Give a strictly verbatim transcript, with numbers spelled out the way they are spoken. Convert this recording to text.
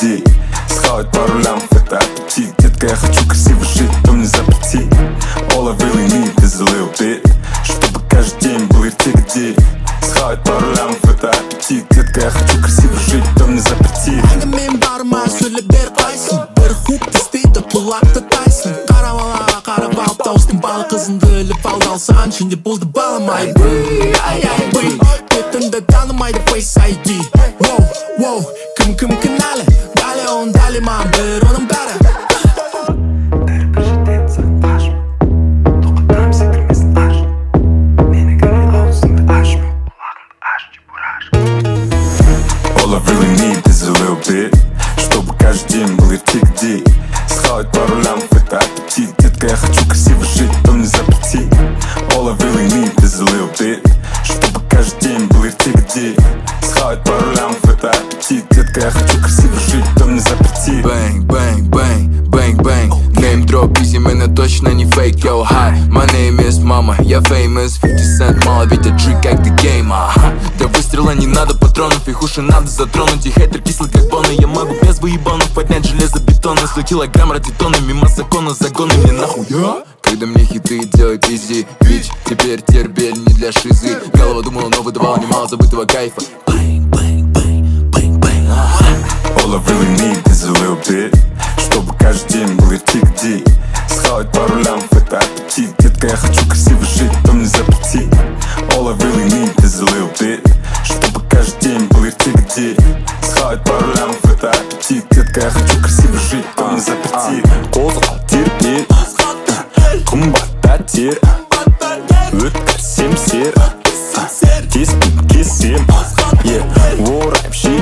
где схавать пару лямов, это аппетит. Детка, я хочу красиво жить, то мне запрети. All I really need is a little bit, чтобы каждый день был рти, где схавать пару лямов, это аппетит. Детка, я хочу красиво жить, то мне запрети. Әңгімен барыма сөйлеп бер қайсың, бір хук тістейді құлақты тайсың. Қарап алаға қарап алып тауыстың балы қызыңды іліп алды алсаң ішінде болды балым. Ай бүй, ай ай бүй, бетіңді танымайды Face ай ди. Воу, воу, кім кім кінәлі, дәлі он дәлі маған бір оның бәрі. All I really need is a little bit, чтобы каждый день был рти, где схавать пару лямов, это аппетит. Детка, я хочу красиво жить, то мне запрети. All I really need is a little bit, чтобы каждый день был рти, где схавать пару лямов, это аппетит. Детка, я хочу красиво жить, то мне запрети. Bang, bang, bang, bang, bang. Name drop, easy, man, точно не fake. Yo, hi, my name is Mama, я famous. fifty cent, мало ведь это trick как the game. Ага, для выстрела не надо патронов, их уши надо затронуть. И хейтер кислый как боны, я могу без выебанов поднять железобетонно. сто килограмм ради тонны, мимо закона, загоны мне нахуй. Когда мне хиты делают изи, бич, теперь тербель не для шизы. Голова думала, но выдавала немало забытого кайфа. Bang, bang, bang, bang, bang. All I really need is a little bit, чтобы каждый день был рти, где схавать пару лямов, это аппетит. Детка, я хочу красиво жить, то мне запрети. All I really need is a little bit, чтобы каждый день был рти, где схавать пару лямов, это аппетит. Детка, я хочу красиво жить, то мне запрети. Қозғал тербел, қымбатта тер, өткізсем сер, теспен кесем, орайып